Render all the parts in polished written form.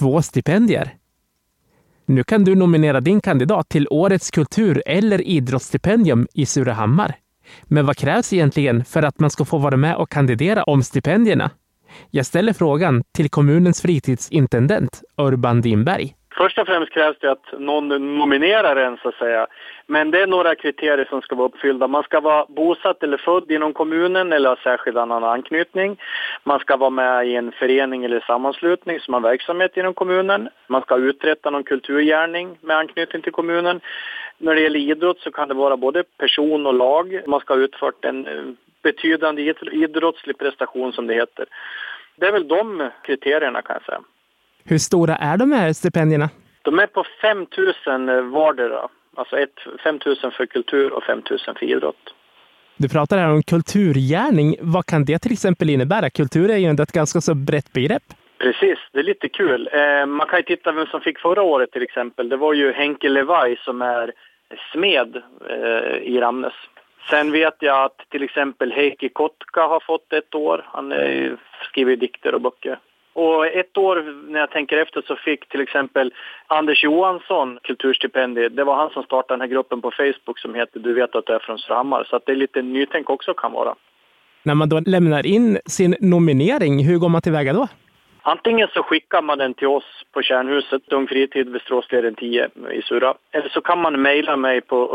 2 stipendier. Nu kan du nominera din kandidat till årets kultur- eller idrottsstipendium i Surahammar. Men vad krävs egentligen för att man ska få vara med och kandidera om stipendierna? Jag ställer frågan till kommunens fritidsintendent Urban Dimberg. Först och främst krävs det att någon nominerar en, så att säga. Men det är några kriterier som ska vara uppfyllda. Man ska vara bosatt eller född inom kommunen eller ha särskild annan anknytning. Man ska vara med i en förening eller sammanslutning som har verksamhet inom kommunen. Man ska uträtta någon kulturgärning med anknytning till kommunen. När det gäller idrott så kan det vara både person och lag. Man ska ha utfört en betydande idrottslig prestation, som det heter. Det är väl de kriterierna, kan jag säga. Hur stora är de här stipendierna? De är på 5 000 vardera. Alltså 5 000 för kultur och 5 000 för idrott. Du pratar här om kulturgärning. Vad kan det till exempel innebära? Kultur är ju ändå ett ganska så brett begrepp. Precis, det är lite kul. Man kan ju titta vem som fick förra året till exempel. Det var ju Henke Levaj som är smed i Ramnes. Sen vet jag att till exempel Heikki Kotka har fått ett år. Han skriver dikter och böcker. Och ett år, när jag tänker efter, så fick till exempel Anders Johansson kulturstipendier. Det var han som startade den här gruppen på Facebook som heter Du vet att du är från Surahammar. Så att det är lite nytänk också kan vara. När man då lämnar in sin nominering, hur går man tillväga då? Antingen så skickar man den till oss på Kärnhuset, Ung Fritid vid Stråsleden 10 i Sura. Eller så kan man mejla mig på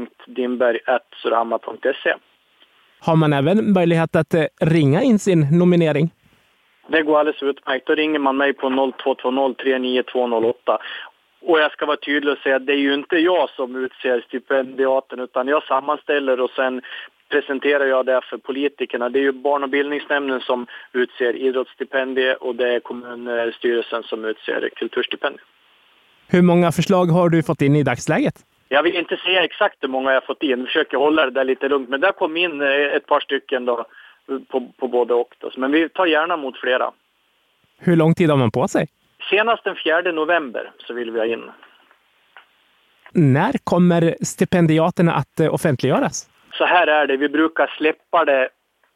urban.dimberg@surahammar.se. Har man även möjlighet att ringa in sin nominering? Det går alldeles utmärkt. Då ringer man mig på 0220 39208. Och jag ska vara tydlig och säga att det är ju inte jag som utser stipendiaten, utan jag sammanställer och sen presenterar jag det för politikerna. Det är ju barn- och bildningsnämnden som utser idrottsstipendie och det är kommunstyrelsen som utser kulturstipendie. Hur många förslag har du fått in i dagsläget? Jag vill inte säga exakt hur många jag har fått in. Jag försöker hålla det där lite lugnt. Men där kom in ett par stycken då. På både och. Men vi tar gärna mot flera. Hur lång tid har man på sig? Senast den 4 november så vill vi ha in. När kommer stipendiaterna att offentliggöras? Så här är det. Vi brukar släppa det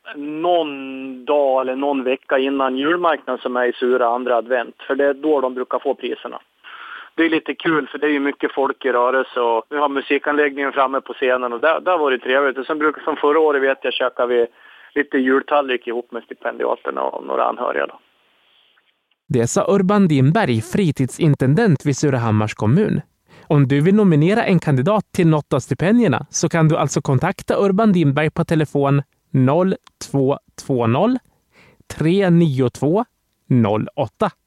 någon dag eller någon vecka innan julmarknaden som är i Sura andra advent. För det är då de brukar få priserna. Det är lite kul för det är ju mycket folk i rörelse och vi har musikanläggningen framme på scenen och där har varit trevligt. Och sen brukar som förra året vet jag käkar vi lite jultallrik ihop med stipendiaterna och några anhöriga då. Det sa Urban Dimberg, fritidsintendent vid Surahammars kommun. Om du vill nominera en kandidat till något av stipendierna så kan du alltså kontakta Urban Dimberg på telefon 0220 392 08.